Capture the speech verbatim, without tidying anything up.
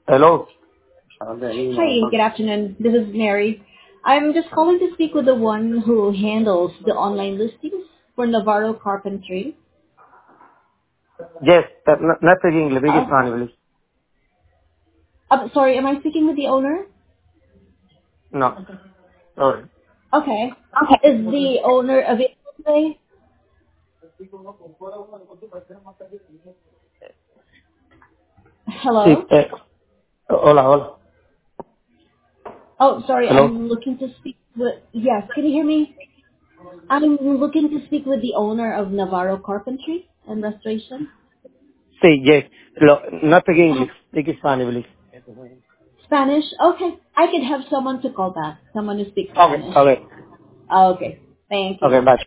Hello. Hi, good afternoon. This is Mary. I'm just calling to speak with the one who handles the online listings for Navarro Carpentry. Yes, that- not not speaking English. Speak Uh, Spanish, please. I'm sorry, am I speaking with the owner? No. Sorry. Okay. Is the owner available today? Sí. Hello? Eh, hola, hola. Oh, sorry, Hello. I'm looking to speak with... Yes, can you hear me? I'm looking to speak with the owner of Navarro Carpentry and Restoration. Sí, yes. Lo, not speak Uh, English. Speak Spanish, please. Spanish? Okay. I can have someone to call back. Someone who speaks Okay. Spanish. Okay. Okay. Thank Okay. you. Bye.